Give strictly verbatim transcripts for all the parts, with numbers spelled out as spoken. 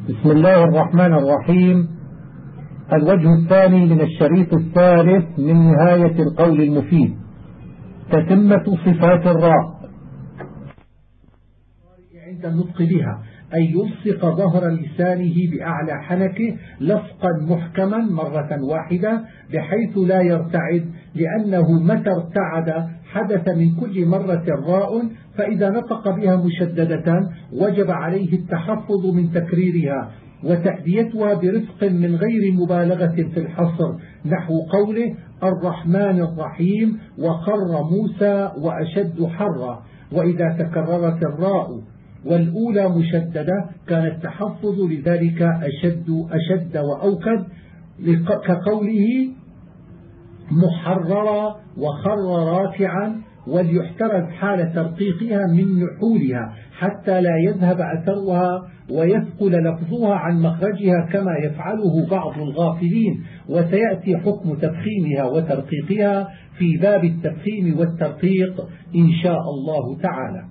بسم الله الرحمن الرحيم. الوجه الثاني من الشريط الثالث من نهاية القول المفيد، تتمة صفات الراء عند النطق بها، أي يلصق ظهر لسانه بأعلى حنكه لصقا محكما مرة واحدة بحيث لا يرتعد، لأنه متى ارتعد حدث من كل مرة راء، فإذا نطق بها مشددة وجب عليه التحفظ من تكريرها وتأديتها برفق من غير مبالغة في الحصر، نحو قوله الرحمن الرحيم وخر موسى وأشد حرا. وإذا تكررت الراء والأولى مشددة كان التحفظ لذلك أشد أشد وأوكد، كقوله محررا وخر راكعا، وليحترز حال ترقيقها من نحولها حتى لا يذهب أثرها ويثقل لفظها عن مخرجها كما يفعله بعض الغافلين، وسيأتي حكم تفخيمها وترقيقها في باب التفخيم والترقيق إن شاء الله تعالى.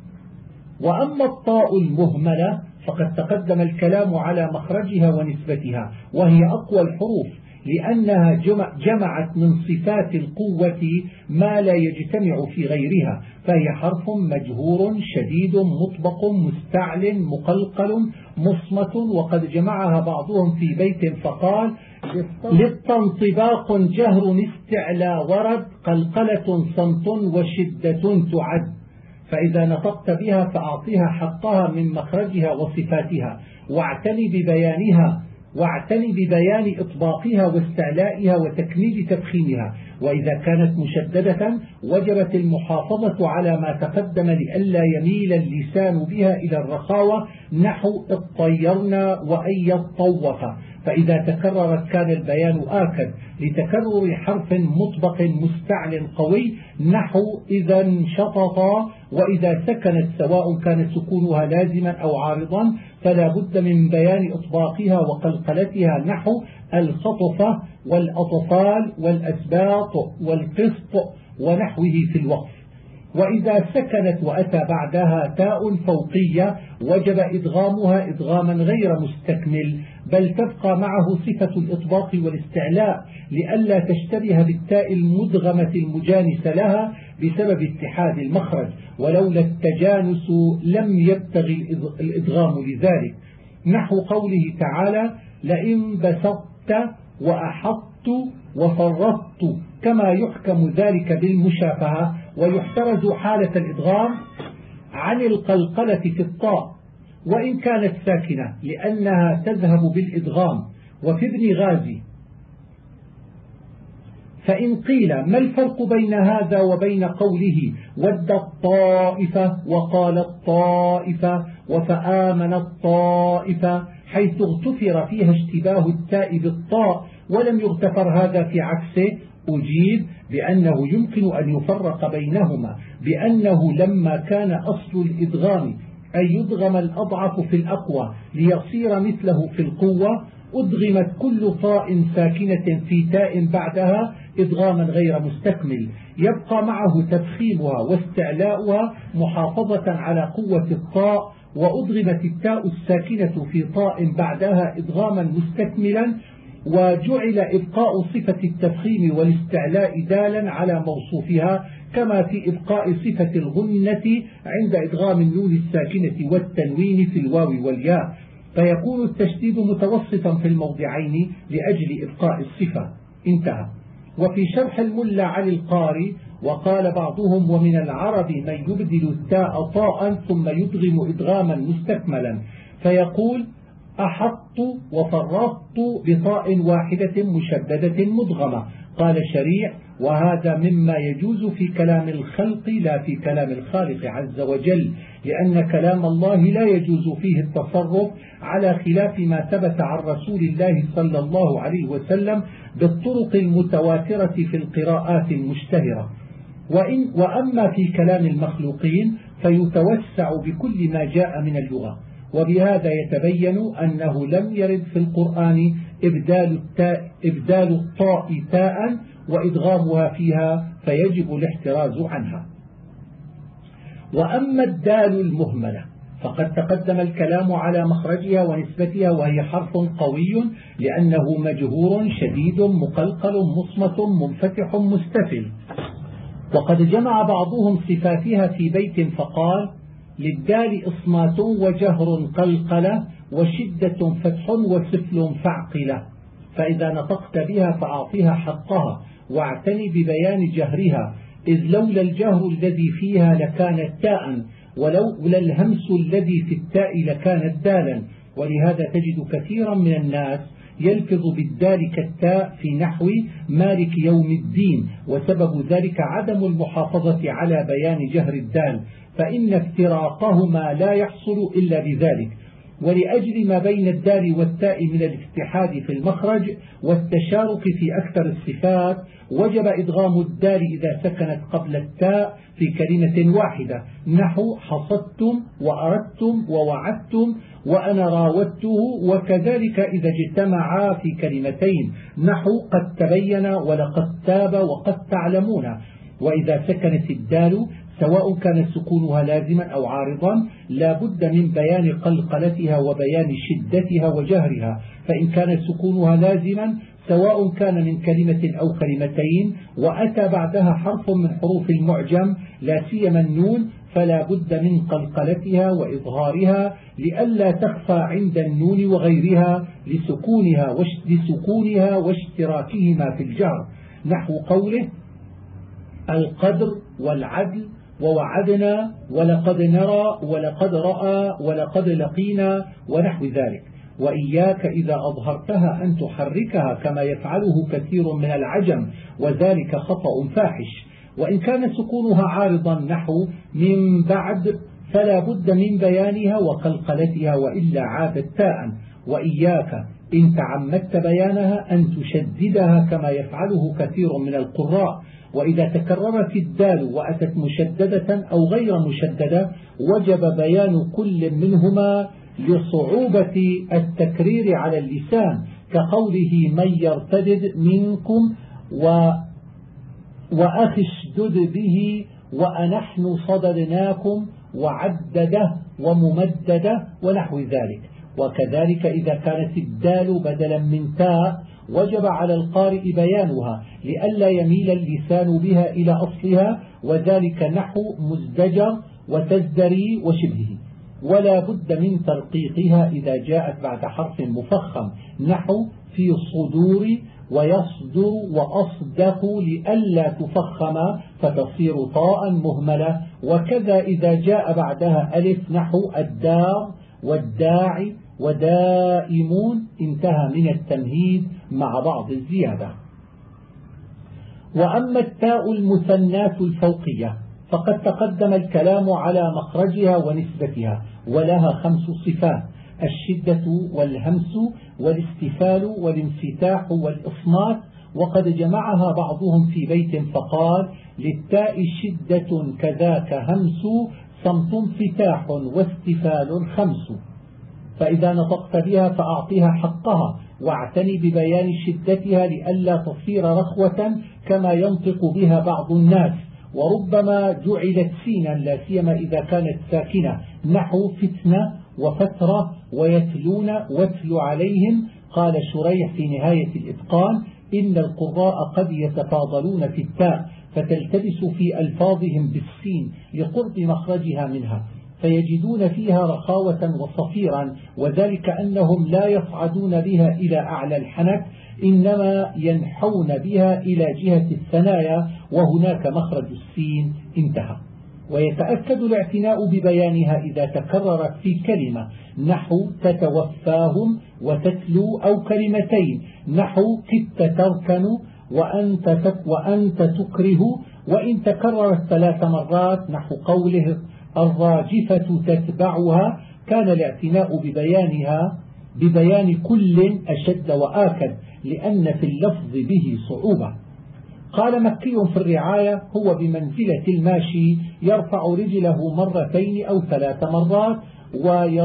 وأما الطاء المهملة فقد تقدم الكلام على مخرجها ونسبتها، وهي أقوى الحروف لأنها جمعت من صفات القوة ما لا يجتمع في غيرها، فهي حرف مجهور شديد مطبق مستعل مقلقل مصمت. وقد جمعها بعضهم في بيت فقال للتنطباق جهر استعلى ورد قلقلة صمت وشدة تعد. فإذا نطقت بها فأعطيها حقها من مخرجها وصفاتها، واعتني ببيانها واعتني ببيان إطباقها واستعلائها وتكميل تفخيمها. وإذا كانت مشددة وجبت المحافظة على ما تقدم لئلا يميل اللسان بها إلى الرخاوة، نحو اطيرنا وأن يطوف. فإذا تكررت كان البيان آكد لتكرر حرف مطبق مستعل قوي، نحو إذا انشططا. وإذا سكنت سواء كان سكونها لازما أو عارضا فلا بد من بيان إطباقها وقلقلتها، نحو الخطفة والأطفال والأسباط والقسط ونحوه في الوقف. وإذا سكنت وأتى بعدها تاء فوقية وجب إدغامها إدغاما غير مستكمل، بل تبقى معه صفة الإطباق والاستعلاء لئلا تشتبه بالتاء المدغمة المجانسة لها بسبب اتحاد المخرج، ولولا التجانس لم يبتغي الإدغام لذلك، نحو قوله تعالى لئن بسطت وأحطت وفرطت، كما يحكم ذلك بالمشافهة. ويحترز حالة الإدغام عن القلقلة في الطاء وإن كانت ساكنة لأنها تذهب بالإدغام. وفي ابن غازي فإن قيل ما الفرق بين هذا وبين قوله ود الطائفة وقال الطائفة وفآمن الطائفة، حيث اغتفر فيها اشتباه التاء بالطاء ولم يغتفر هذا في عكسه، أجيب بأنه يمكن أن يفرق بينهما، بأنه لما كان أصل الإدغام أن يدغم الأضعف في الأقوى ليصير مثله في القوة، أدغمت كل طاء ساكنة في تاء بعدها إدغاما غير مستكمل يبقى معه تفخيمها واستعلاؤها محافظة على قوة الطاء، وأدغمت التاء الساكنة في طاء بعدها إدغاما مستكملا، وجعل إبقاء صفة التفخيم والاستعلاء دالا على موصوفها، كما في إبقاء صفة الغنة عند إدغام النون الساكنة والتنوين في الواو والياء، فيكون التشديد متوسطا في الموضعين لأجل إبقاء الصفة. انتهى. وفي شرح الملا علي القاري وقال بعضهم ومن العرب من يبدل التاء طاء ثم يدغم إدغاما مستكملا، فيقول أحط وفرطت بطاء واحدة مشددة مدغمة. قال شريع وهذا مما يجوز في كلام الخلق لا في كلام الخالق عز وجل، لأن كلام الله لا يجوز فيه التصرف على خلاف ما ثبت عن رسول الله صلى الله عليه وسلم بالطرق المتواترة في القراءات المشتهرة. وإن وأما في كلام المخلوقين فيتوسع بكل ما جاء من اللغة. وبهذا يتبين أنه لم يرد في القرآن إبدال التاء إبدال الطاء تاء وإدغامها فيها، فيجب الاحتراز عنها. وأما الدال المهملة فقد تقدم الكلام على مخرجها ونسبتها، وهي حرف قوي لأنه مجهور شديد مقلقل مصمت منفتح مستفل. وقد جمع بعضهم صفاتها في بيت فقال: للدال إصمات وجهر قلقلة وشدة فتح وسفل فعقلة. فإذا نطقت بها فأعطيها حقها واعتني ببيان جهرها، إذ لولا الجهر الذي فيها لكانت تاء، ولولا الهمس الذي في التاء لكانت دالا. ولهذا تجد كثيرا من الناس يلفظ بالدال كالتاء في نحو مالك يوم الدين، وسبب ذلك عدم المحافظة على بيان جهر الدال، فإن افتراقهما لا يحصل إلا بذلك. ولأجل ما بين الدال والتاء من الافتحاد في المخرج والتشارك في أكثر الصفات، وجب إدغام الدال إذا سكنت قبل التاء في كلمة واحدة، نحو حصدتم وأردتم ووعدتم وأنا راودته. وكذلك إذا اجتمعا في كلمتين، نحو قد تبين ولقد تاب وقد تعلمون. وإذا سكنت الدال سواء كان سكونها لازما أو عارضا، لا بد من بيان قلقلتها وبيان شدتها وجهرها. فإن كان سكونها لازما سواء كان من كلمة أو كلمتين وأتى بعدها حرف من حروف المعجم لا سيما النون، فلا بد من قلقلتها وإظهارها لئلا تخفى عند النون وغيرها لسكونها لسكونها واشتراكهما في الجهر، نحو قوله: القدر والعدل ووعدنا ولقد نرى ولقد رأى ولقد لقينا ونحو ذلك. وإياك إذا أظهرتها أن تحركها كما يفعله كثير من العجم، وذلك خطأ فاحش. وإن كان سكونها عارضا نحو من بعد فلا بد من بيانها وقلقلتها وإلا عادت تاء. وإياك إن تعمدت بيانها أن تشددها كما يفعله كثير من القراء. وإذا تكررت الدال وأتت مشددة أو غير مشددة وجب بيان كل منهما لصعوبة التكرير على اللسان، كقوله: من يرتدد منكم و وأخشدد به وأنحن صددناكم وعدده وممدده ونحو ذلك. وكذلك إذا كانت الدال بدلا من تاء وجب على القارئ بيانها لئلا يميل اللسان بها إلى أصلها، وذلك نحو مزدجر وتزدري وشبهه. ولا بد من ترقيقها إذا جاءت بعد حرف مفخم، نحو في الصدور ويصدر وأصدق لئلا تفخم فتصير طاء مهملة. وكذا إذا جاء بعدها ألف، نحو الدار والداعي ودائمون، انتهى من التمهيد مع بعض الزيادة. وأما التاء المثناة الفوقية فقد تقدم الكلام على مخرجها ونسبتها، ولها خمس صفات: الشدة والهمس والاستفال والانفتاح والإصمات. وقد جمعها بعضهم في بيت فقال: للتاء شدة كذاك همس، صمت انفتاح واستفال خمس. فإذا نطقت بها فأعطيها حقها واعتني ببيان شدتها لئلا تصير رخوة كما ينطق بها بعض الناس. وربما جعلت سينا لا سيما إذا كانت ساكنة، نحو فتنة وفترة ويتلون واتل عليهم. قال شريح في نهاية الإتقان: إن القراء قد يتفاضلون في التاء فتلتبس في ألفاظهم بالسين لقرب مخرجها منها، فيجدون فيها رخاوة وصفيرا، وذلك أنهم لا يصعدون بها إلى أعلى الحنك، إنما ينحون بها إلى جهة الثنايا وهناك مخرج السين، انتهى. ويتأكد الاعتناء ببيانها إذا تكررت في كلمة، نحو تتوفاهم وتتلو، أو كلمتين نحو كدت تركن وأنت, وأنت تكره. وإن تكررت ثلاث مرات نحو قوله الراجفة تتبعها كان الاعتناء ببيانها ببيان كل أشد وآكد لأن في اللفظ به صعوبة. قال مكي في الرعاية: هو بمنزلة الماشي يرفع رجله مرتين أو ثلاث مرات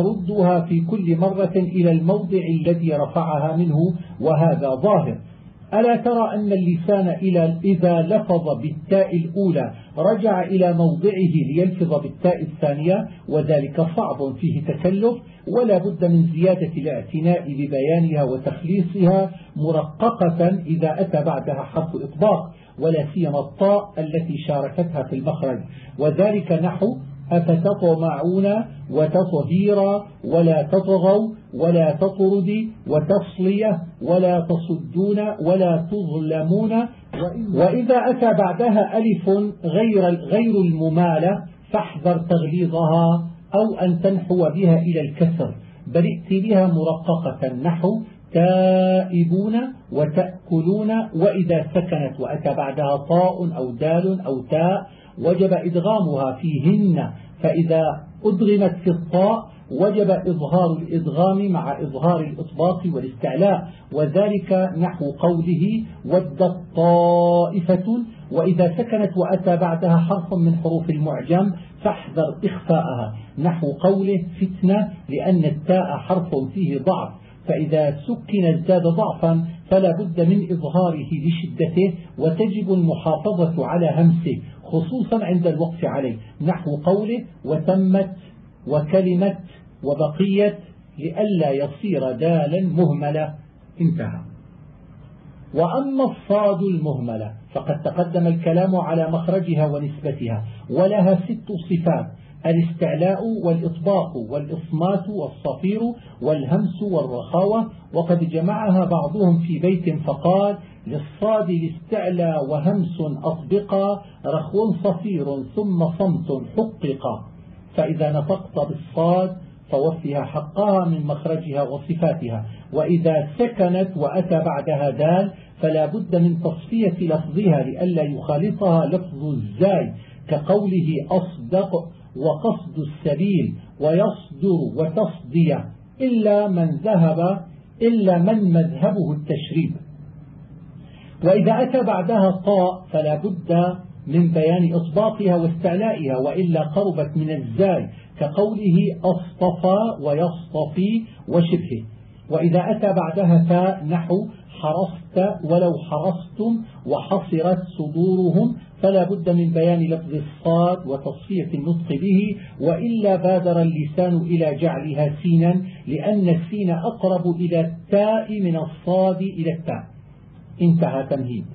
ويردها في كل مرة إلى الموضع الذي رفعها منه، وهذا ظاهر. ألا ترى أن اللسان إذا لفظ بالتاء الأولى رجع إلى موضعه ليلفظ بالتاء الثانية، وذلك صعب فيه تكلف، ولا بد من زيادة الاعتناء ببيانها وتخليصها مرققة إذا أتى بعدها حرف إطباق، ولا سيما الطاء التي شاركتها في المخرج، وذلك نحو أفتطمعون وتطهيرا ولا تطغوا ولا تطرد وتصلية ولا تصدون ولا تظلمون. وإذا أتى بعدها ألف غير غير الممالة فاحذر تغليظها أو أن تنحو بها إلى الكسر، بل ائت بها مرققة نحو تائبون وتأكلون. وإذا سكنت وأتى بعدها طاء أو دال أو تاء وجب إدغامها فيهن، فإذا أدغمت في الطاء وجب إظهار الإدغام مع إظهار الإطباق والاستعلاء، وذلك نحو قوله ودت طائفة. وإذا سكنت وأتى بعدها حرف من حروف المعجم فاحذر إخفاءها نحو قوله فتنة، لأن التاء حرف فيه ضعف، فإذا سكن ازداد ضعفا فلا بد من إظهاره لشدته، وتجب المحافظة على همسه خصوصا عند الوقف عليه نحو قوله وتمت وكلمت وبقيت لئلا يصير دالا مهملة. انتهى. وأما الصاد المهملة فقد تقدم الكلام على مخرجها ونسبتها، ولها ست صفات: الاستعلاء والإطباق والإصمات والصفير والهمس والرخاوة. وقد جمعها بعضهم في بيت فقال: للصاد الاستعلى وهمس أطبقا رخو صفير ثم صمت حققا. فإذا نطقت بالصاد فوفها حقها من مخرجها وصفاتها، وإذا سكنت وأتى بعدها دال فلا بد من تصفية لفظها لئلا يخالطها لفظ الزاي كقوله أصدق وقصد السبيل ويصدر وتصدي، إلا من ذهب إلا من مذهبه التشريب. وإذا أتى بعدها طاء فلا بد من بيان إطباقها واستعلائها، وإلا قربت من الزاي كقوله أصطفى ويصطفي وشبهه. وإذا أتى بعدها تاء نحو حرصت ولو حرصتم وحصرت صدورهم فلا بد من بيان لفظ الصاد وتصفية النطق به، وإلا بادر اللسان إلى جعلها سينا، لأن السين أقرب إلى التاء من الصاد إلى التاء. انتهى تمهيد.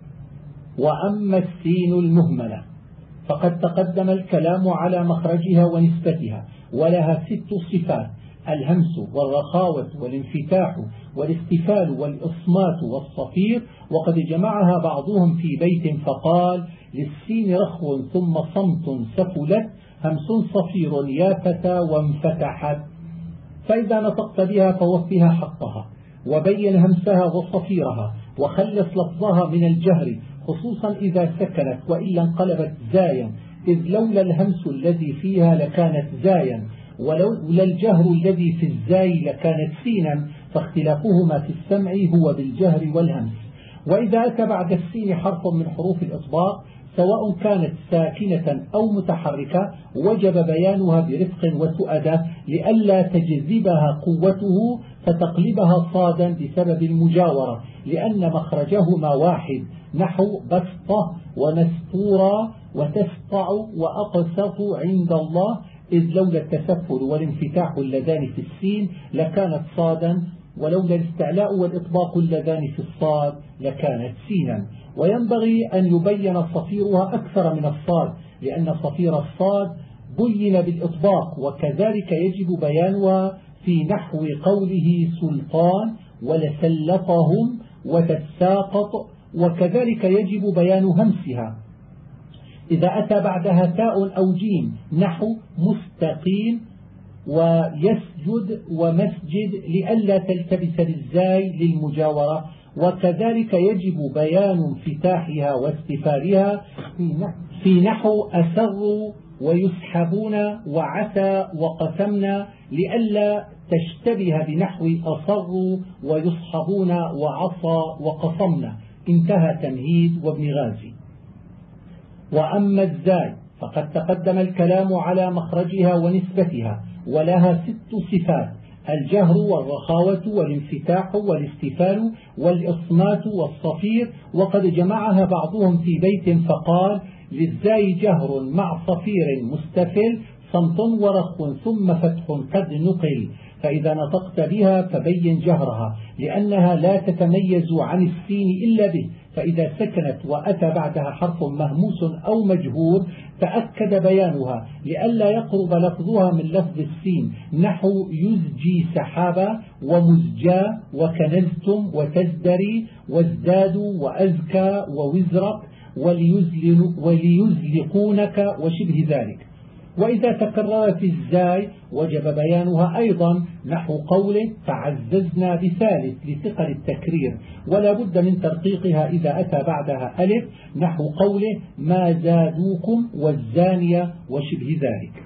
وأما السين المهملة فقد تقدم الكلام على مخرجها ونسبتها، ولها ست صفات: الهمس والرخاوة والانفتاح والاستفال والإصمات والصفير. وقد جمعها بعضهم في بيت فقال: للسين رخو ثم صمت سفلت همس صفير يا فتى وانفتحت. فإذا نطقت بها فوفها حقها وبين همسها وصفيرها وخلص لفظها من الجهر خصوصا إذا سكنت، وإلا انقلبت زايا، إذ لولا الهمس الذي فيها لكانت زايا، ولولا الجهر الذي في الزاي لكانت سينا، فاختلافهما في السمع هو بالجهر والهمس. وإذا أتى بعد السين حرف من حروف الإطباق سواء كانت ساكنة أو متحركة وجب بيانها برفق وسؤدة لئلا تجذبها قوته فتقلبها صادا بسبب المجاورة، لأن مخرجهما واحد نحو بسطة ونستورا وتسطع وأقسط عند الله، إذ لولا التسفل والانفتاح اللذان في السين لكانت صادا، ولولا الاستعلاء والإطباق اللذان في الصاد لكانت سينا. وينبغي أن يبين صفيرها أكثر من الصاد، لأن صفير الصاد بين بالإطباق، وكذلك يجب بيانها في نحو قوله سلطان ولسلطهم وتساقط، وكذلك يجب بيان همسها إذا أتى بعدها تاء أو جيم نحو مستقيم ويسجد ومسجد لئلا تلتبس بالزاي للمجاورة. وكذلك يجب بيان انفتاحها واستفالها في نحو أسروا ويسحبون وعسى وقسمنا لئلا تشتبه بنحو أصروا ويصحبون وعصى وقصمنا. انتهى تمهيد وابن غازي. وأما الزاي فقد تقدم الكلام على مخرجها ونسبتها، ولها ست صفات: الجهر والرخاوة والانفتاح والاستفال والإصمات والصفير، وقد جمعها بعضهم في بيت فقال: للزاي جهر مع صفير مستفل صمت ورخو ثم فتح قد نقل، فإذا نطقت بها فبين جهرها لأنها لا تتميز عن السين إلا به، فإذا سكنت وأتى بعدها حرف مهموس أو مجهور تأكد بيانها لئلا يقرب لفظها من لفظ السين، نحو يزجي سحابا ومزجا وكنزتم وتزدري وازدادوا وأزكى ووزرق وليزلقونك وشبه ذلك. وإذا تكررت الزاي وجب بيانها أيضا، نحو قوله تعززنا بثالث لثقل التكرير، ولا بد من ترقيقها إذا أتى بعدها ألف، نحو قوله ما زادوكم والزانية وشبه ذلك.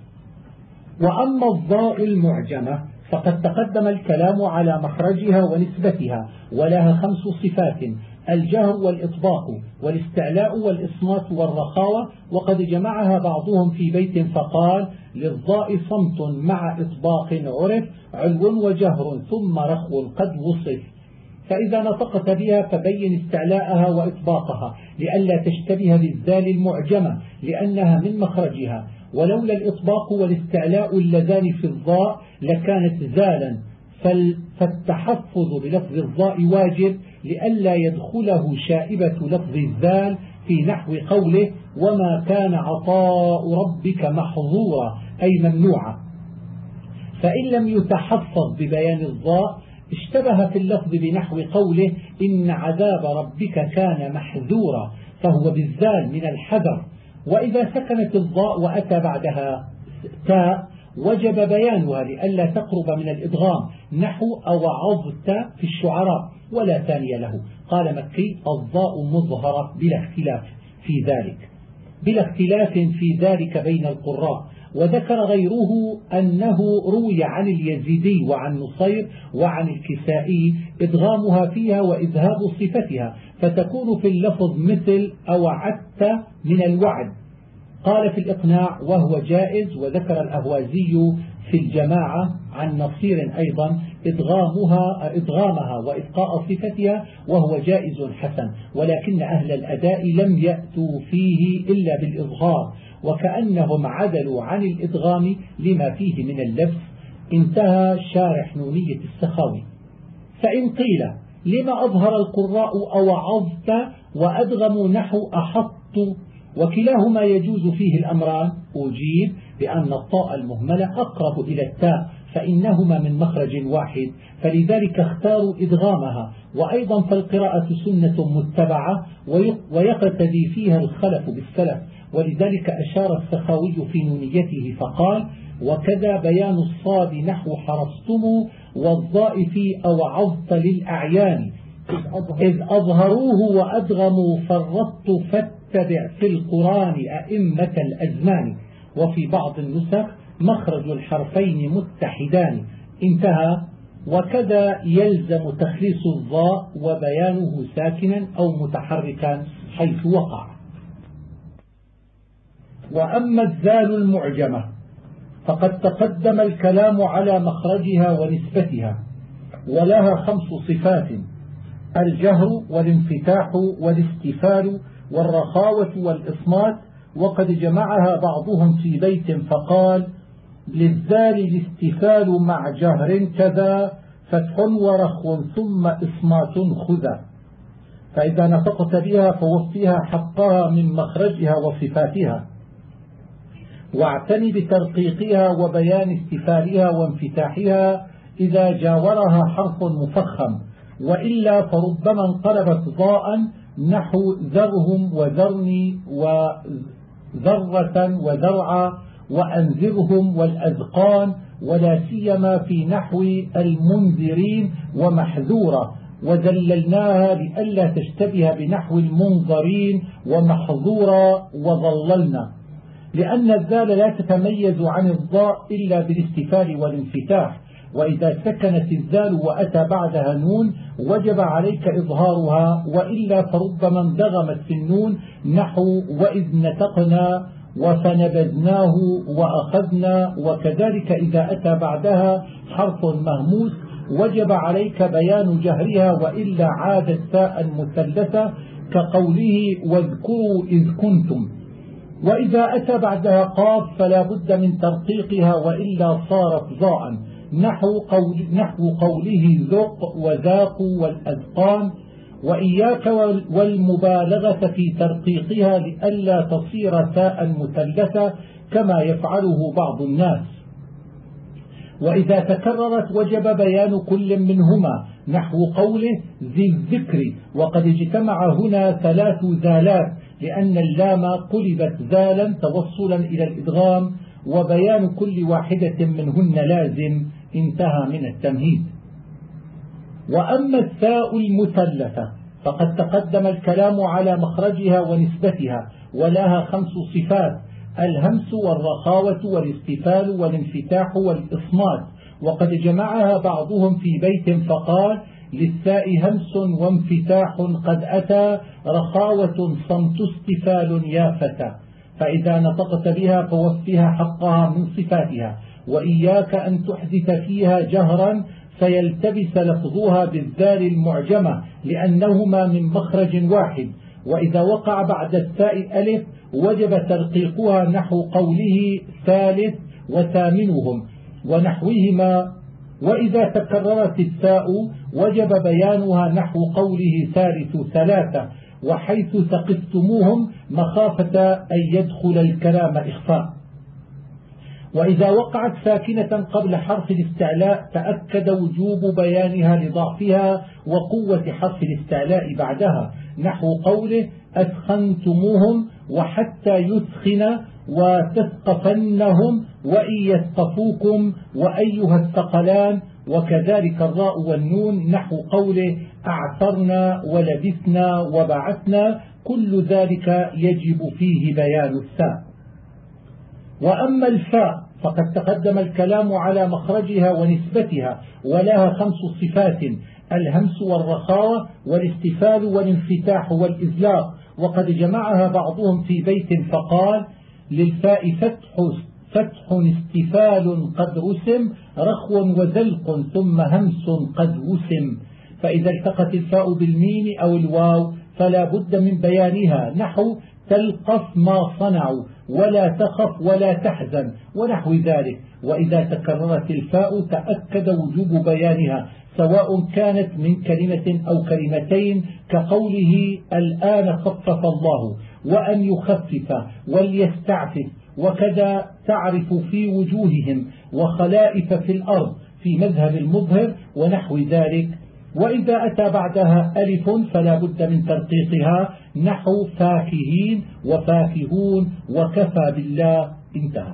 وأما الضاء المعجمة فقد تقدم الكلام على مخرجها ونسبتها، ولها خمس صفات: الجهر والإطباق والاستعلاء والإصمات والرخاوة، وقد جمعها بعضهم في بيت فقال: للضاء صمت مع إطباق عرف علو وجهر ثم رخو قد وصف. فإذا نطقت بها فبين استعلاءها وإطباقها لئلا تشتبه بالذال المعجمة لأنها من مخرجها، ولولا الإطباق والاستعلاء اللذان في الضاء لكانت ذالا، فالتحفظ بلفظ الضاء واجب لئلا يدخله شائبة لفظ الذال في نحو قوله وما كان عطاء ربك محظورا أي ممنوعا. فإن لم يتحفظ ببيان الضاء اشتبه في اللفظ بنحو قوله إن عذاب ربك كان محذورا، فهو بالذال من الحذر. وإذا سكنت الضاء وأتى بعدها تاء وجب بيانها لئلا تقرب من الإدغام، نحو أوعظت في الشعراء ولا ثاني له. قال مكي: الضاء مظهرة بلا اختلاف في ذلك بلا اختلاف في ذلك بين القراء. وذكر غيره أنه روي عن اليزيدي وعن نصير وعن الكسائي إدغامها فيها وإذهاب صفتها، فتكون في اللفظ مثل أوعدت من الوعد. قال في الإقناع وهو جائز. وذكر الأهوازي في الجماعة عن نصير أيضا إدغامها, إدغامها وإبقاء صفتها وهو جائز حسن، ولكن أهل الأداء لم يأتوا فيه إلا بالإظهار، وكأنهم عدلوا عن الإدغام لما فيه من اللبس. انتهى شارح نونية السخاوي. فإن قيل لما أظهر القراء أوعظت وأدغموا نحو أحط، وكلاهما يجوز فيه الأمران، أجيب بأن الطاء المهملة أقرب إلى التاء فإنهما من مخرج واحد، فلذلك اختاروا إدغامها. وأيضا فالقراءة سنة متبعة ويقتدي فيها الخلف بالسلف، ولذلك أشار السخاوي في نونيته فقال: وكذا بيان الصاد نحو حرصتم والضاء في أوعظت للأعيان إذ أظهروه وأدغموا فرطت فاتبع في القرآن أئمة الأزمان. وفي بعض النسخ مخرج الحرفين متحدان. انتهى. وكذا يلزم تخليص الضاء وبيانه ساكنا أو متحركا حيث وقع. وأما الذال المعجمة فقد تقدم الكلام على مخرجها ونسبتها، ولها خمس صفات: الجهر والانفتاح والاستفال والرخاوة والإصمات، وقد جمعها بعضهم في بيت فقال: للذال الاستفال مع جهر كذا فتح ورخو ثم إصمات خذا. فإذا نطقت بها فوفيها حقها من مخرجها وصفاتها، واعتني بترقيقها وبيان استفالها وانفتاحها إذا جاورها حرف مفخم، وإلا فربما انقلبت ضاء نحو ذرهم وذرني وذرة وذرعا وأنذرهم والأذقان، ولا سيما في نحو المنذرين ومحذورة، وذللناها لئلا تشتبه بنحو المنظرين ومحظورا وظللنا، لأن الذال لا تتميز عن الضاء إلا بالاستفال والانفتاح. وإذا سكنت الذال وأتى بعدها نون وجب عليك إظهارها، وإلا فربما اندغمت في النون نحو وإذ نتقنا وفنبذناه وأخذنا. وكذلك إذا أتى بعدها حرف مهموس وجب عليك بيان جهرها وإلا عادت تاء مثلثة كقوله واذكروا إذ كنتم. وإذا أتى بعدها قاف فلا بد من ترقيقها وإلا صارت ظاء نحو, قول نحو قوله ذق وذاقوا والأذقان. وإياك والمبالغة في ترقيقها لئلا تصير تاء مثلثة كما يفعله بعض الناس. وإذا تكررت وجب بيان كل منهما نحو قوله ذي الذكر. وقد اجتمع هنا ثلاث ذالات لأن اللام قلبت ذالا توصلا إلى الإدغام، وبيان كل واحدة منهن لازم. انتهى من التمهيد. وأما الثاء المثلثة فقد تقدم الكلام على مخرجها ونسبتها، ولها خمس صفات: الهمس والرخاوة والاستفال والانفتاح والإصمات. وقد جمعها بعضهم في بيت فقال: للثاء همس وانفتاح قد أتى، رخاوة صمت استفال يا فتى. فإذا نطقت بها فوفها حقها من صفاتها، وإياك أن تحدث فيها جهرا فيلتبس لفظها بالذال المعجمة لأنهما من مخرج واحد. وإذا وقع بعد الثاء ألف وجب ترقيقها نحو قوله ثالث وثامنهم ونحوهما. وإذا تكررت الثاء وجب بيانها نحو قوله ثالث ثلاثة وحيث ثقفتموهم مخافة أن يدخل الكلام إخفاء. وإذا وقعت ساكنة قبل حرف الاستعلاء تأكد وجوب بيانها لضعفها وقوة حرف الاستعلاء بعدها نحو قوله أثخنتموهم وحتى يثخن وتثقفنهم وإن يثقفوكم وأيها الثقلان. وكذلك الراء والنون نحو قوله أعثرنا ولبثنا وبعثنا. كل ذلك يجب فيه بيان الثاء. وأما الفاء فقد تقدم الكلام على مخرجها ونسبتها، ولها خمس صفات: الهمس والرخاوة والاستفال والانفتاح والإزلاق. وقد جمعها بعضهم في بيت فقال: للفاء فتح فتح استفال قد رسم، رخو وزلق ثم همس قد وسم. فإذا التقت الفاء بالميم أو الواو فلا بد من بيانها نحو تلقف ما صنعوا ولا تخف ولا تحزن ونحو ذلك. وإذا تكررت الفاء تأكد وجوب بيانها سواء كانت من كلمة أو كلمتين كقوله الآن خفف الله وأن يخفف وليستعفف. وكذا تعرف في وجوههم وخلائف في الأرض في مذهب المظهر ونحو ذلك. وإذا أتى بعدها ألف فلا بد من ترقيقها نحو فاكهين وفاكهون وكفى بالله. انتهى.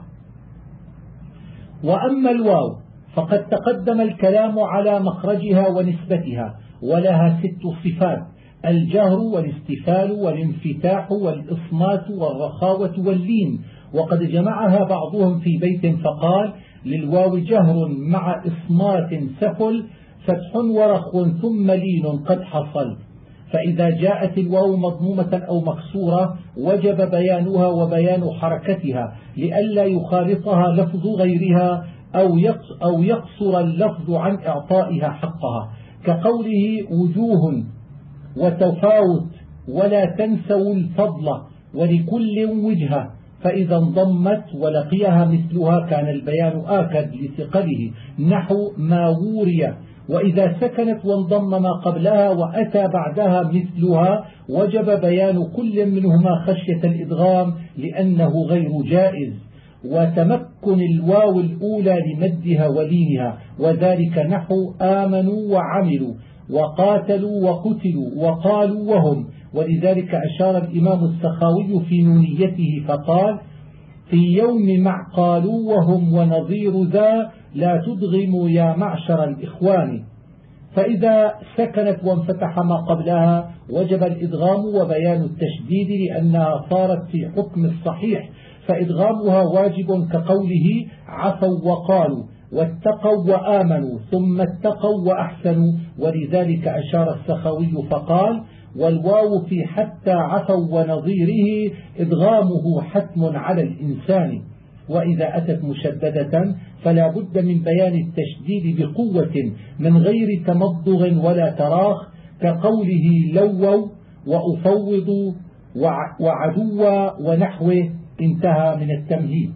وأما الواو فقد تقدم الكلام على مخرجها ونسبتها، ولها ست صفات: الجهر والاستفال والانفتاح والإصمات والرخاوة واللين. وقد جمعها بعضهم في بيت فقال: للواو جهر مع إصمات سفل، فتح ورخو ثم لين قد حصل. فإذا جاءت الواو مضمومة أو مكسورة وجب بيانها وبيان حركتها لئلا يخالطها لفظ غيرها أو يقصر اللفظ عن إعطائها حقها، كقوله وجوه وتفاوت ولا تنسوا الفضل ولكل وجهة. فإذا انضمت ولقيها مثلها كان البيان آكد لثقله نحو ما ووري. وإذا سكنت وانضم ما قبلها وأتى بعدها مثلها وجب بيان كل منهما خشية الإدغام لأنه غير جائز. وتمكن الواو الأولى لمدها ولينها، وذلك نحو آمنوا وعملوا وقاتلوا وقتلوا وقالوا وهم. ولذلك أشار الإمام السخاوي في نونيته فقال: في يوم مع قالوا وهم ونظير ذا لا تدغموا يا معشر الإخوان. فإذا سكنت وانفتح ما قبلها وجب الإدغام وبيان التشديد لأنها صارت في حكم الصحيح، فإدغامها واجب كقوله عفوا وقالوا واتقوا وآمنوا ثم اتقوا وأحسنوا. ولذلك أشار السخاوي فقال: والواو في حتى عفوا ونظيره إدغامه حتم على الإنسان. وإذا أتت مشددة فلا بد من بيان التشديد بقوة من غير تمضغ ولا تراخ، كقوله لووا وأفوض وعدوا ونحوه. انتهى من التمهيد.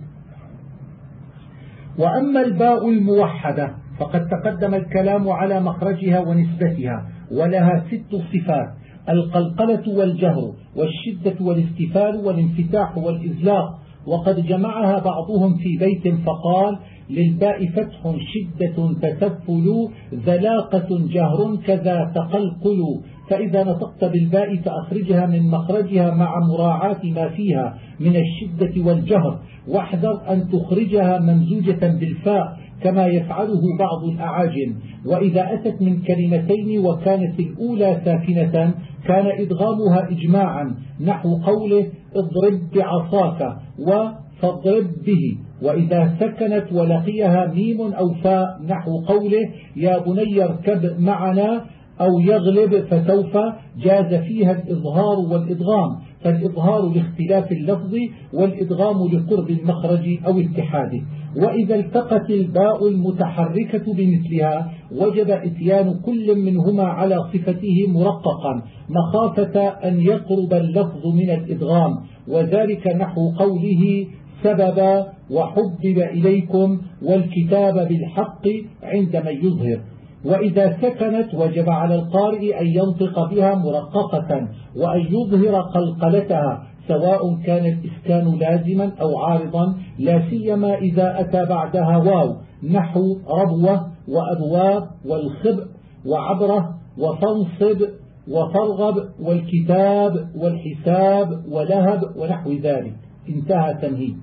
وأما الباء الموحدة فقد تقدم الكلام على مخرجها ونسبتها، ولها ست صفات: القلقلة والجهر والشدة والاستفال والانفتاح والإزلاق. وقد جمعها بعضهم في بيت فقال: للباء فتح شدة تسفل، ذلاقة جهر كذا تقلقل. فإذا نطقت بالباء فأخرجها من مخرجها مع مراعاة ما فيها من الشدة والجهر، واحذر أن تخرجها ممزوجة بالفاء كما يفعله بعض الأعاجم. وإذا أتت من كلمتين وكانت الأولى ساكنة كان إدغامها إجماعا، نحو قوله اضرب بعصاك وفاضرب به. وإذا سكنت ولقيها ميم أو فاء، نحو قوله يا بني اركب معنا أو يغلب فسوف، جاز فيها الإظهار والإدغام، فالإظهار لاختلاف اللفظ والإدغام لقرب المخرج أو اتحاده. وإذا التقت الباء المتحركة بمثلها وجب إتيان كل منهما على صفته مرققا مخافة أن يقرب اللفظ من الإدغام، وذلك نحو قوله سبب وحبب إليكم والكتاب بالحق عند من يظهر. وإذا سكنت وجب على القارئ أن ينطق بها مرققة وأن يظهر قلقلتها، سواء كان الإسكان لازما أو عارضا، لا سيما إذا أتى بعدها واو، نحو ربوة وأبواب والخبء وعبرة وفنصب وفرغب والكتاب والحساب ولهب ونحو ذلك. انتهى تمهيد.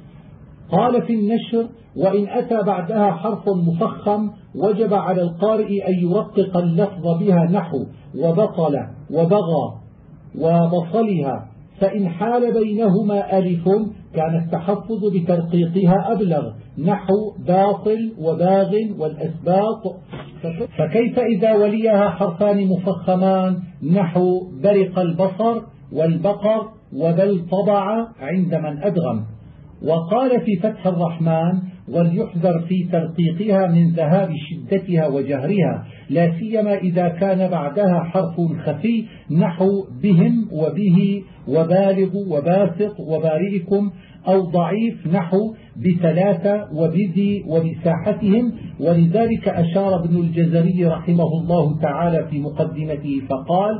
قال في النشر: وإن أتى بعدها حرف مفخم وجب على القارئ أن يرقق اللفظ بها، نحو وبطل وبغى وبصلها، فإن حال بينهما ألف كان التحفظ بترقيقها أبلغ، نحو باطل وباغ والأسباط. فكيف إذا وليها حرفان مفخمان، نحو برق البصر والبقر وبل طبع عند من أدغم. وقال في فتح الرحمن: وليحذر في ترقيقها من ذهاب شدتها وجهرها، لا سيما إذا كان بعدها حرف خفي، نحو بهم وبه وبالغ وباسق وبارئكم، أو ضعيف، نحو بثلاثة وبذي وبساحتهم. ولذلك أشار ابن الجزري رحمه الله تعالى في مقدمته فقال: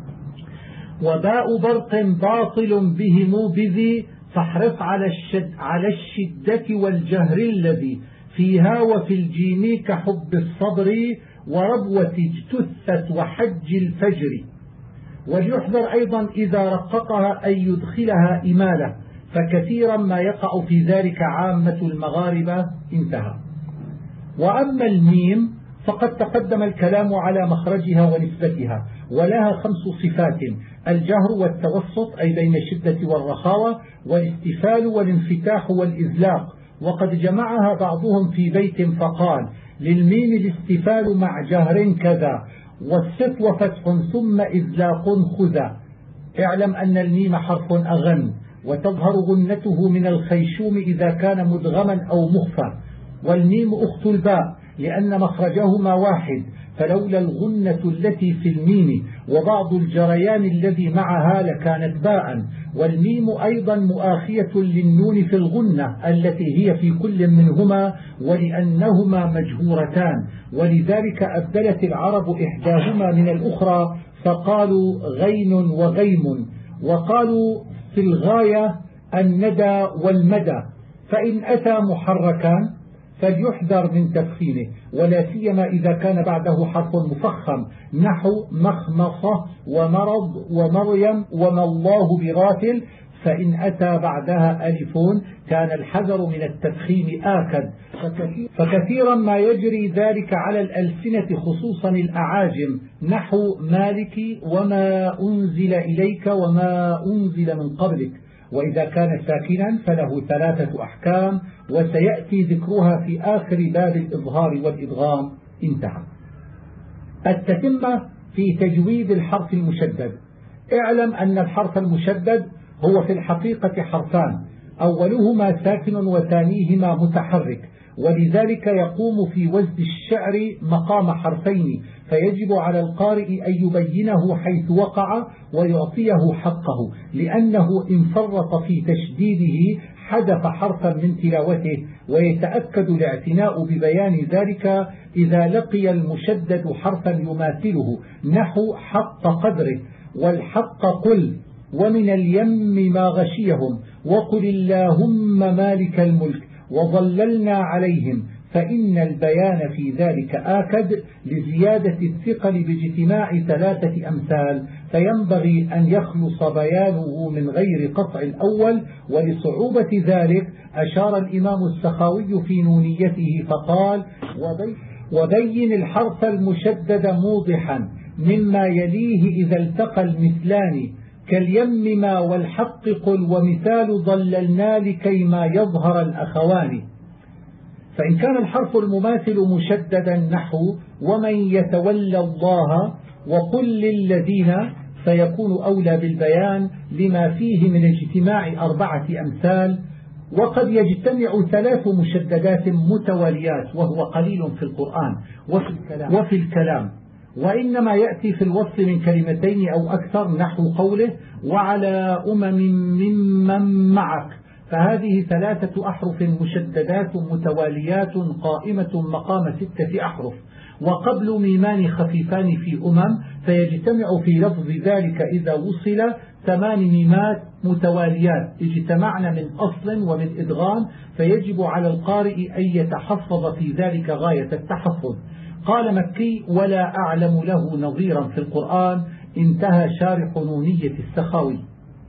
وباء برق باطل بهم بذي، فاحرص على الشد على الشدة والجهر الذي فيها، وفي الجيم كحب الصبر وربوة اجتثت وحج الفجر. وليحذر أيضا إذا رققها أن يدخلها إمالة، فكثيرا ما يقع في ذلك عامة المغاربة. انتهى. وأما الميم فقد تقدم الكلام على مخرجها ونسبتها، ولها خمس صفات: الجهر والتوسط أي بين الشدة والرخاوة، والاستفال والانفتاح والإزلاق. وقد جمعها بعضهم في بيت فقال: للميم الاستفال مع جهر كذا، والسط فتح ثم إزلاق خذا. اعلم أن الميم حرف أغن، وتظهر غنته من الخيشوم إذا كان مدغما أو مخفى، والميم أخت الباء لأن مخرجهما واحد، فلولا الغنة التي في الميم وبعض الجريان الذي معها لكانت باء. والميم أيضا مؤاخية للنون في الغنة التي هي في كل منهما، ولأنهما مجهورتان، ولذلك أبدلت العرب إحداهما من الأخرى فقالوا غين وغيم، وقالوا في الغاية الندى والمدى. فإن أتى محركان فليحذر من تفخيمه، ولا سيما إذا كان بعده حرف مفخم، نحو مخمصة ومرض ومريم وما الله بغافل. فإن أتى بعدها ألف كان الحذر من التفخيم آكد، فكثيرا ما يجري ذلك على الألسنة خصوصا الأعاجم، نحو مالك وما أنزل إليك وما أنزل من قبلك. وإذا كان ساكنا فله ثلاثة أحكام، وسيأتي ذكرها في آخر باب الإظهار والإدغام. انتهى. التتمة في تجويد الحرف المشدد. اعلم أن الحرف المشدد هو في الحقيقة حرفان، أولهما ساكن وثانيهما متحرك، ولذلك يقوم في وزن الشعر مقام حرفين، فيجب على القارئ أن يبينه حيث وقع ويعطيه حقه، لأنه إن فرط في تشديده حذف حرفا من تلاوته، ويتأكد الاعتناء ببيان ذلك إذا لقي المشدد حرفا يماثله، نحو حق قدره والحق قل ومن اليم ما غشيهم وقل اللهم مالك الملك وظللنا عليهم، فإن البيان في ذلك آكد لزيادة الثقل باجتماع ثلاثة أمثال، فينبغي أن يخلص بيانه من غير قطع الأول. ولصعوبة ذلك أشار الإمام السخاوي في نونيته فقال: وبين الحرف المشدد موضحا مما يليه إذا التقى المثلان كاليم ما والحق قل ومثال ضللنا لكيما يظهر الأخوان. فإن كان الحرف المماثل مشددا نحو ومن يتولى الله وقل للذين، فيكون أولى بالبيان لما فيه من اجتماع أربعة أمثال. وقد يجتمع ثلاث مشددات متواليات وهو قليل في القرآن وفي الكلام, وفي الكلام وإنما يأتي في الوصل من كلمتين أو أكثر، نحو قوله وعلى أمم ممن معك، فهذه ثلاثة أحرف مشددات متواليات قائمة مقام ستة أحرف، وقبل ميمان خفيفان في أمم، فيجتمع في لفظ ذلك إذا وصل ثمان ميمات متواليات اجتمعن من أصل ومن إدغام، فيجب على القارئ أن يتحفظ في ذلك غاية التحفظ. قال مكي: ولا أعلم له نظيرا في القرآن. انتهى شارح نونية السخاوي.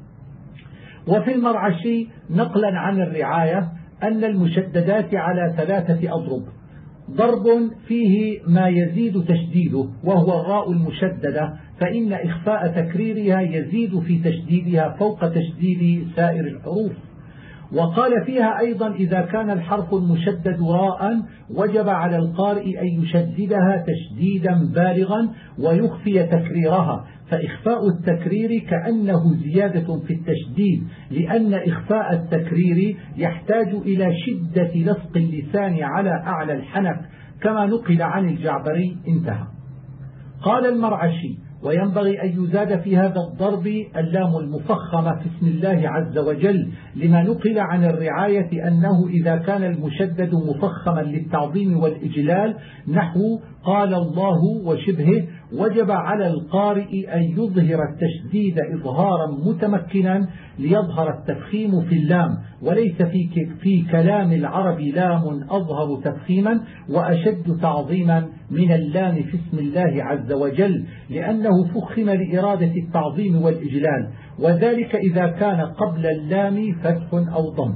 وفي المرعشي نقلا عن الرعاية أن المشددات على ثلاثة أضرب: ضرب فيه ما يزيد تشديده وهو الراء المشددة، فإن إخفاء تكريرها يزيد في تشديدها فوق تشديد سائر الحروف. وقال فيها أيضا: إذا كان الحرف المشدد راء وجب على القارئ أن يشددها تشديدا بالغا ويخفي تكريرها، فإخفاء التكرير كأنه زيادة في التشديد، لأن إخفاء التكرير يحتاج إلى شدة لصق اللسان على أعلى الحنك كما نقل عن الجعبري. انتهى. قال المرعشي: وينبغي أن يزاد في هذا الضرب اللام المفخمة في اسم الله عز وجل، لما نقل عن الرعاية أنه إذا كان المشدد مفخما للتعظيم والإجلال نحو قال الله وشبهه، وجب على القارئ أن يظهر التشديد إظهارا متمكنا ليظهر التفخيم في اللام، وليس في, في كلام العرب لام أظهر تفخيما وأشد تعظيما من اللام في اسم الله عز وجل، لأنه فخم لإرادة التعظيم والإجلال، وذلك إذا كان قبل اللام فتح أو ضم.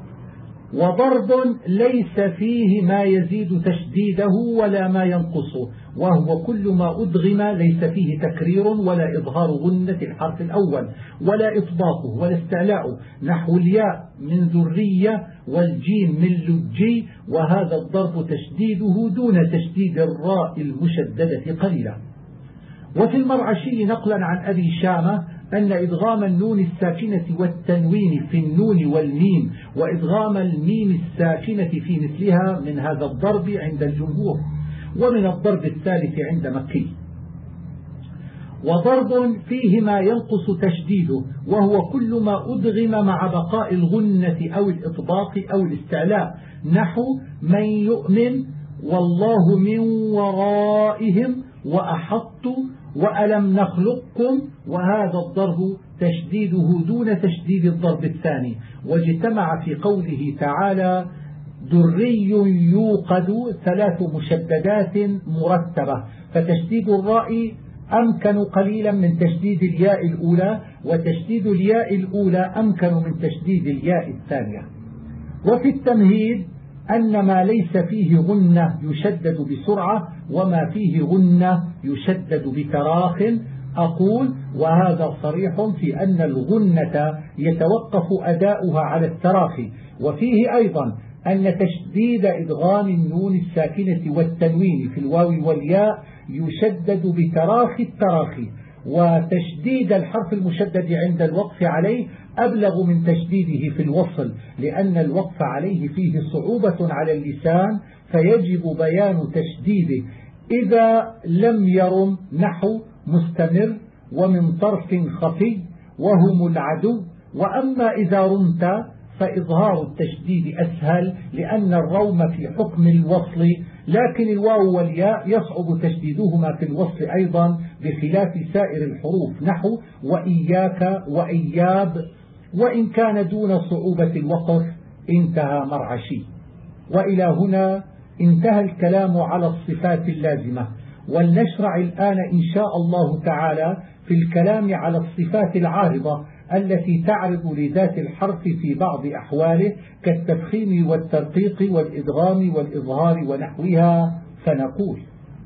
وضرب ليس فيه ما يزيد تشديده ولا ما ينقصه، وهو كل ما أدغم ليس فيه تكرير ولا إظهار غنة الحرف الأول ولا إطباقه ولا استعلاء، نحو الياء من ذرية والجيم من لجي، وهذا الضرب تشديده دون تشديد الراء المشددة قليلا. وفي المرعشي نقلا عن أبي شامة أن إدغام النون الساكنة والتنوين في النون والميم وإدغام الميم الساكنة في مثلها من هذا الضرب عند الجمهور، ومن الضرب الثالث عند مكي. وضرب فيه ما ينقص تشديده، وهو كل ما أدغم مع بقاء الغنة أو الإطباق أو الاستعلاء، نحو من يؤمن والله من ورائهم وأحط وألم نخلقكم، وهذا الضرب تشديده دون تشديد الضرب الثاني. واجتمع في قوله تعالى دري يوقد ثلاث مشددات مرتبة، فتشديد الراء أمكن قليلا من تشديد الياء الأولى، وتشديد الياء الأولى أمكن من تشديد الياء الثانية. وفي التمهيد أن ما ليس فيه غنة يشدد بسرعة، وما فيه غنة يشدد بتراخ. أقول وهذا صريح في أن الغنة يتوقف أداؤها على التراخي، وفيه أيضا أن تشديد إدغام النون الساكنة والتنوين في الواو والياء يشدد بتراخي التراخي، وتشديد الحرف المشدد عند الوقف عليه أبلغ من تشديده في الوصل، لأن الوقف عليه فيه صعوبة على اللسان، فيجب بيان تشديده إذا لم يرم، نحو مستمر ومن طرف خفي وهم العدو. وأما إذا رمت فإظهار التشديد أسهل، لأن الروم في حكم الوصل، لكن الواو والياء يصعب تشديدهما في الوصل أيضا بخلاف سائر الحروف، نحو وإياك وإياب، وإن كان دون صعوبة الوقف. انتهى مرعشي. وإلى هنا انتهى الكلام على الصفات اللازمة، ولنشرع الآن إن شاء الله تعالى في الكلام على الصفات العارضة التي تعرض لذات الحرف في بعض أحواله كالتفخيم والترقيق والإدغام والإظهار ونحوها. فنقول: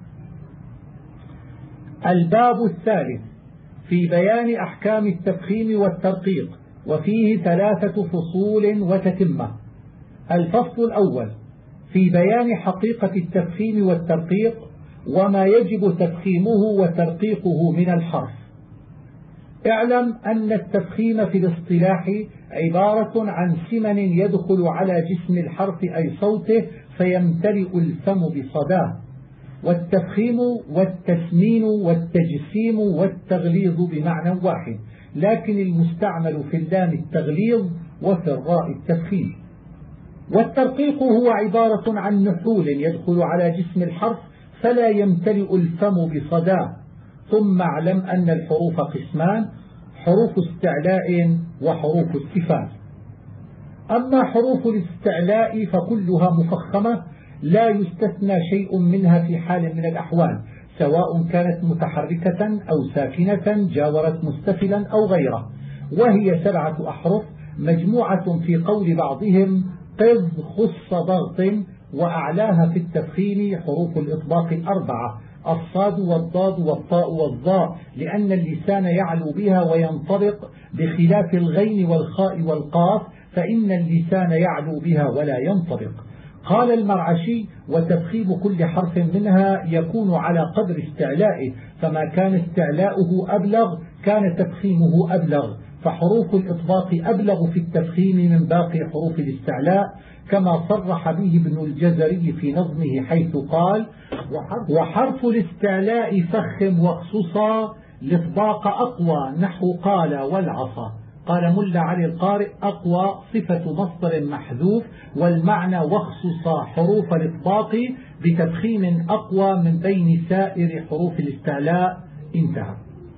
الباب الثالث في بيان أحكام التفخيم والترقيق، وفيه ثلاثة فصول وتتمة. الفصل الأول في بيان حقيقة التفخيم والترقيق وما يجب تفخيمه وترقيقه من الحرف. اعلم أن التفخيم في الاصطلاح عبارة عن سمن يدخل على جسم الحرف أي صوته فيمتلئ الفم بصداه. والتفخيم والتسمين والتجسيم والتغليظ بمعنى واحد، لكن المستعمل في اللام التغليظ وفي الراء التفخيم. والترقيق هو عبارة عن نحول يدخل على جسم الحرف فلا يمتلئ الفم بصداه. ثم اعلم أن الحروف قسمان: حروف استعلاء وحروف استفهام. أما حروف الاستعلاء فكلها مفخمة لا يستثنى شيء منها في حال من الأحوال، سواء كانت متحركة أو ساكنة جاورت مستفلا أو غيره، وهي سبعة أحرف مجموعة في قول بعضهم قذ خص ضغط. وأعلاها في التفخيم حروف الإطباق الأربعة: الصاد والضاد والطاء والظاء، لأن اللسان يعلو بها وينطبق، بخلاف الغين والخاء والقاف فإن اللسان يعلو بها ولا ينطبق. قال المرعشي: وتفخيم كل حرف منها يكون على قدر استعلائه، فما كان استعلاؤه أبلغ كان تفخيمه أبلغ، فحروف الإطباق أبلغ في التفخيم من باقي حروف الاستعلاء، كما صرح به ابن الجزري في نظمه حيث قال: وحرف الاستعلاء فخم واخصصا الإطباق أقوى، نحو قال والعصا. قال ملا علي القارئ: أقوى صفة مصدر محذوف، والمعنى واخصصا حروف الإطباق بتفخيم أقوى من بين سائر حروف الاستعلاء. انتهى.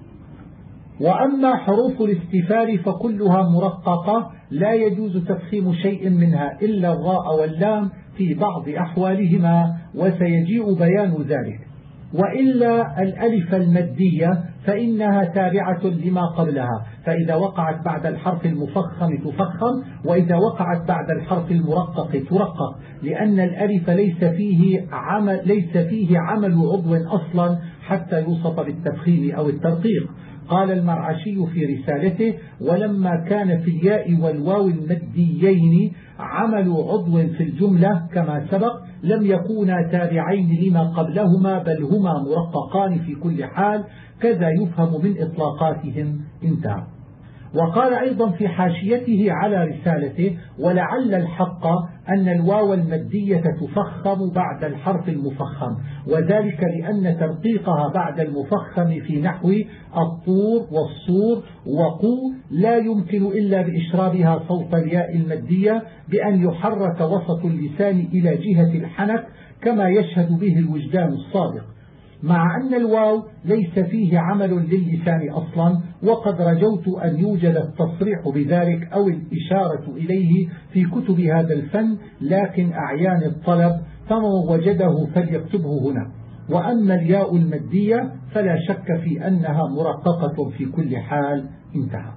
وأما حروف الاستفال فكلها مرققة لا يجوز تفخيم شيء منها إلا الراء واللام في بعض أحوالهما، وسيجيء بيان ذلك. وإلا الألف المدية فإنها تابعة لما قبلها، فإذا وقعت بعد الحرف المفخم تفخم، وإذا وقعت بعد الحرف المرقق ترقق، لأن الألف ليس فيه عمل, ليس فيه عمل عضو أصلا حتى يوصف بالتفخيم أو الترقيق. قال المرعشي في رسالته: ولما كان في الياء والواو المديين عمل عضو في الجملة كما سبق لم يكونا تابعين لما قبلهما، بل هما مرققان في كل حال، كذا يفهم من إطلاقاتهم. انتهى. وقال أيضا في حاشيته على رسالته: ولعل الحق أن الواو المدية تفخم بعد الحرف المفخم، وذلك لأن ترقيقها بعد المفخم في نحو الطور والصور وقو لا يمكن إلا بإشرابها صوت الياء المدية بأن يحرك وسط اللسان إلى جهة الحنك كما يشهد به الوجدان الصادق، مع أن الواو ليس فيه عمل للسان أصلا، وقد رجوت أن يوجد التصريح بذلك أو الإشارة إليه في كتب هذا الفن، لكن أعيان الطلب، فمن وجده فليكتبه هنا. وأما الياء المدية فلا شك في أنها مرققة في كل حال. انتهى.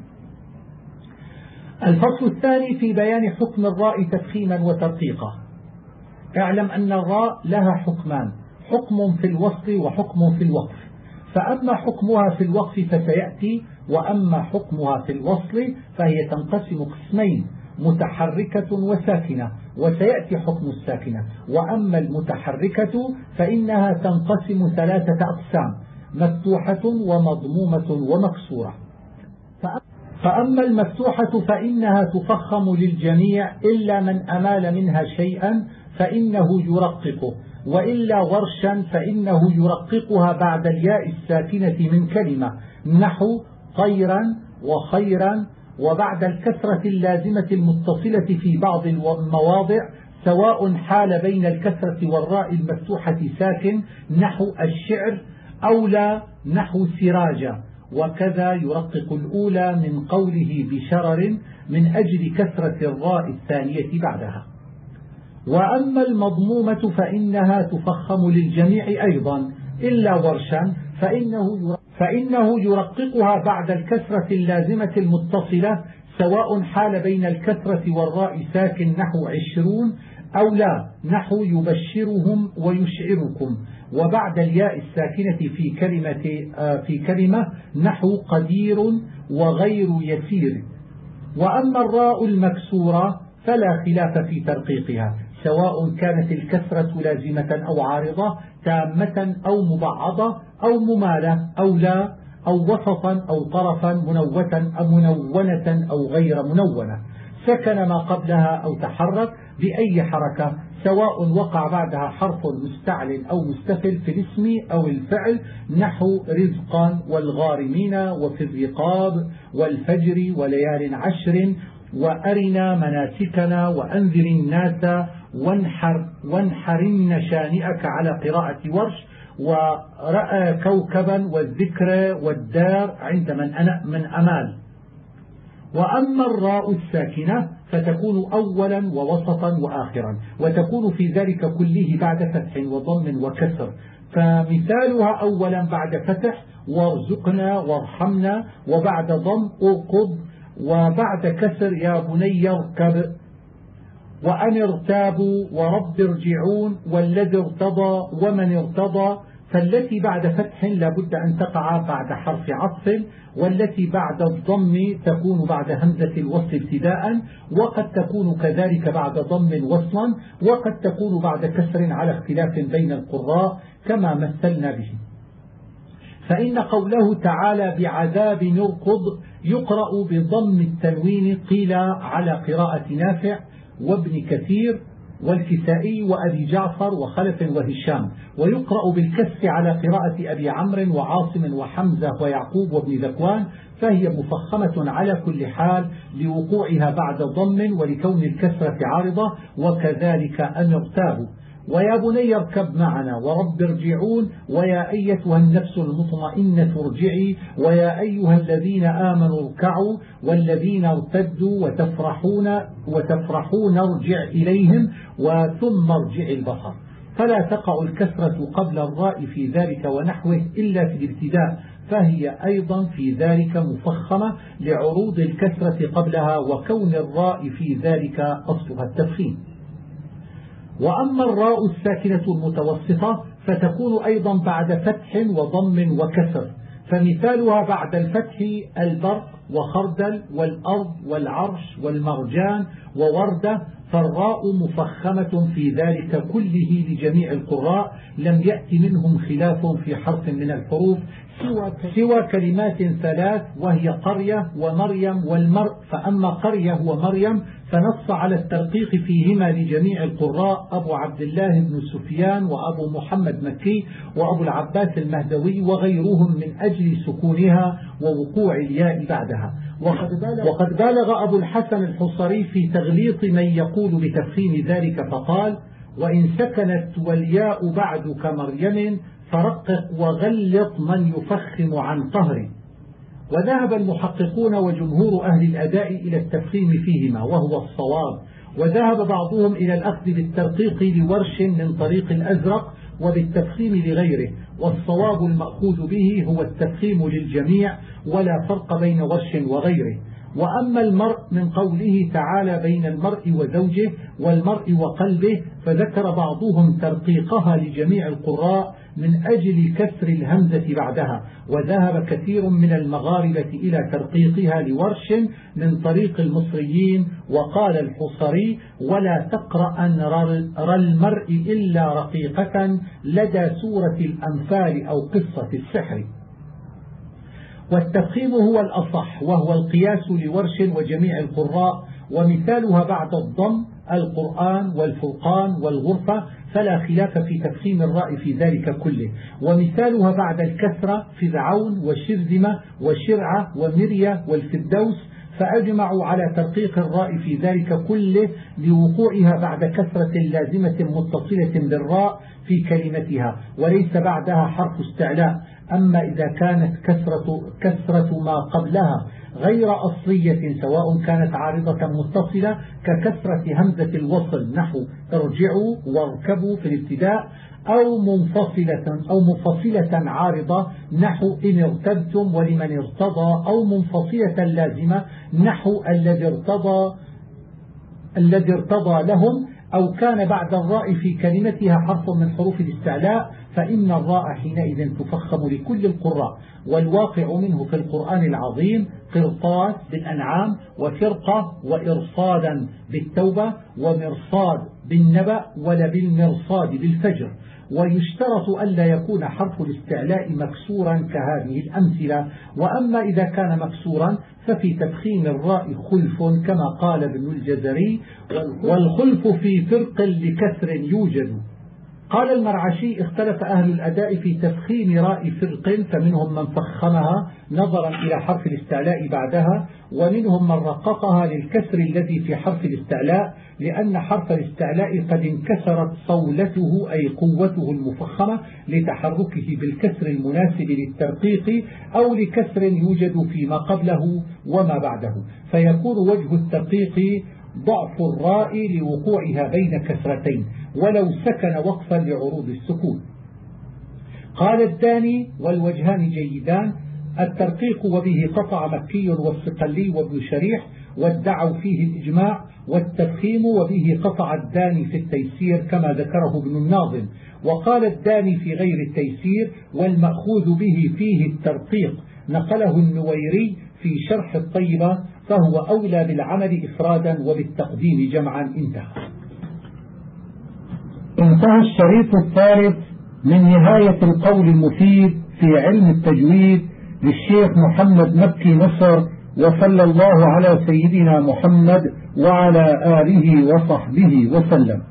الفصل الثاني في بيان حكم الراء تفخيما وترقيقا. اعلم أن الراء لها حكمان: حكم في الوصل وحكم في الوقف. فأما حكمها في الوقف فسيأتي، وأما حكمها في الوصل فهي تنقسم قسمين: متحركة وساكنة. وسيأتي حكم الساكنة. وأما المتحركة فإنها تنقسم ثلاثة أقسام: مفتوحة ومضمومة ومكسورة. فأما المفتوحة فإنها تفخم للجميع إلا من أمال منها شيئا فإنه يرققه، وإلا ورشا فإنه يرققها بعد الياء الساكنة من كلمة، نحو طيرا وخيرا، وبعد الكسرة اللازمة المتصلة في بعض المواضع، سواء حال بين الكسرة والراء المفتوحة ساكن، نحو الشعر، أو لا، نحو سراجة. وكذا يرقق الأولى من قوله بشرر من أجل كسرة الراء الثانية بعدها. وأما المضمومة فإنها تفخم للجميع أيضا إلا ورشا فإنه فإنه يرققها بعد الكسرة اللازمة المتصلة، سواء حال بين الكسرة والراء ساكن، نحو عشرون، أو لا، نحو يبشرهم ويشعركم، وبعد الياء الساكنة في كلمة في كلمة، نحو قدير وغير يسير. وأما الراء المكسورة فلا خلاف في ترقيقها، سواء كانت الكسرة لازمة أو عارضة، تامة أو مبعضة أو ممالة أو لا، أو وسطا أو طرفا، منوة أو منونة أو غير منونة، سكن ما قبلها أو تحرك بأي حركة، سواء وقع بعدها حرف مستعل أو مستفل في الاسم أو الفعل، نحو رزقا والغارمين وفي الرقاب والفجر وليال عشر وأرنا مناسكنا وأنذر الناس وانحر وانحرن شانئك على قراءة ورش، ورأى كوكبا والذكر والدار عند من, من أمال. وأما الراء الساكنة فتكون أولا ووسطا وآخرا، وتكون في ذلك كله بعد فتح وضم وكسر، فمثالها أولا بعد فتح وارزقنا وارحمنا، وبعد ضم أرقض، وبعد كسر يا بني اركب، وأن ارتابوا ورب ارجعون والذي ارتضى ومن ارتضى. فالتي بعد فتح لابد أن تقع بعد حرف عطف، والتي بعد الضم تكون بعد همزة الوصل ابتداء، وقد تكون كذلك بعد ضم وصلا، وقد تكون بعد كسر على اختلاف بين القراء كما مثلنا به. فإن قوله تعالى بعذاب يرقض يقرأ بضم التنوين، قيل على قراءة نافع وابن كثير والكسائي وأبي جعفر وخلف وهشام، ويقرأ بالكسر على قراءة أبي عمرو وعاصم وحمزة ويعقوب وابن ذكوان، فهي مفخمة على كل حال لوقوعها بعد ضم ولكون الكسرة عارضة. وكذلك أن ارتابوا ويا بني اركب معنا ورب ارجعون ويا أيتها النفس المطمئنة ارجعي ويا أيها الذين آمنوا اركعوا والذين ارتدوا وتفرحون وتفرحون ارجع إليهم وثم ارجع البصر. فلا تقع الكسرة قبل الراء في ذلك ونحوه إلا في الابتداء، فهي أيضا في ذلك مفخمة لعروض الكسرة قبلها وكون الراء في ذلك أصلها التفخيم. وأما الراء الساكنة المتوسطة فتكون أيضا بعد فتح وضم وكسر، فمثالها بعد الفتح البرق وخردل والأرض والعرش والمرجان ووردة، فالراء مفخمة في ذلك كله لجميع القراء، لم يأتي منهم خلاف في حرف من الحروف سوى كلمات ثلاث وهي قرية ومريم والمرء. فأما قرية ومريم فنص على الترقيق فيهما لجميع القراء أبو عبد الله بن سفيان وأبو محمد مكي وأبو العباس المهدوي وغيرهم من أجل سكونها ووقوع الياء بعدها. وقد بالغ, وقد بالغ أبو الحسن الحصري في تغليط من يقول بتفخيم ذلك فقال: وإن سكنت والياء بعد كمريم فرقق وغلط من يفخم عن طهر. وذهب المحققون وجمهور أهل الأداء إلى التفخيم فيهما وهو الصواب، وذهب بعضهم إلى الأخذ بالترقيق لورش من طريق الأزرق وبالتفخيم لغيره، والصواب المأخوذ به هو التفخيم للجميع ولا فرق بين ورش وغيره. وأما المرء من قوله تعالى بين المرء وزوجه والمرء وقلبه، فذكر بعضهم ترقيقها لجميع القراء من أجل كسر الهمزة بعدها، وذهب كثير من المغاربة إلى ترقيقها لورش من طريق المصريين. وقال الحصري: ولا تقرأن رى المرء إلا رقيقة لدى سورة الأنفال أو قصة السحر. والتفخيم هو الأصح، وهو القياس لورش وجميع القراء، ومثالها بعد الضم القرآن والفرقان والغرفة، فلا خلاف في تفخيم الراء في ذلك كله. ومثالها بعد الكسرة فرعون وشرذمة وشرعة ومرية والفردوس، فأجمعوا على ترقيق الراء في ذلك كله لوقوعها بعد كسرة لازمة متصلة بالراء في كلمتها، وليس بعدها حرف استعلاء. أما إذا كانت كسرة, كسرة ما قبلها غير أصلية، سواء كانت عارضة متصلة ككسرة همزة الوصل نحو ارجعوا واركبوا في الابتداء، أو منفصلة أو منفصلة عارضة نحو إن ارتبتم ولمن ارتضى، أو منفصلة لازمة نحو الذي ارتضى الذي ارتضى لهم، أو كان بعد الراء في كلمتها حرف من حروف الاستعلاء، فإن الراء حينئذ تفخم لكل القراء. والواقع منه في القرآن العظيم قرطاس بالأنعام، وفرقة وإرصادا بالتوبة، ومرصاد بالنبأ، ولبالمرصاد بالفجر. ويشترط ألا يكون حرف الاستعلاء مكسورا كهذه الأمثلة. وأما إذا كان مكسورا ففي تفخيم الراء خلف كما قال ابن الجزري: والخلف في فرق لكسر يوجد. قال المرعشي: اختلف أهل الأداء في تفخيم راء فرق، فمنهم من فخمها نظرا إلى حرف الاستعلاء بعدها، ومنهم من رققها للكسر الذي في حرف الاستعلاء، لأن حرف الاستعلاء قد انكسرت صولته أي قوته المفخمة لتحركه بالكسر المناسب للترقيق، أو لكسر يوجد فيما قبله وما بعده، فيكون وجه الترقيق ضعف الراء لوقوعها بين كسرتين، ولو سكن وقفا لعروض السكون. قال الداني: والوجهان جيدان، الترقيق وبه قطع مكي والصقلي وابن شريح وادعوا فيه الإجماع، والتفخيم وبه قطع الداني في التيسير كما ذكره ابن الناظم. وقال الداني في غير التيسير: والمأخوذ به فيه الترقيق، نقله النويري في شرح الطيبة، فهو أولى بالعمل إفرادا وبالتقديم جمعا. انتهى انتهى الشريط الثالث من نهاية القول المفيد في علم التجويد للشيخ محمد مكي نصر، وصلى الله على سيدنا محمد وعلى آله وصحبه وسلم.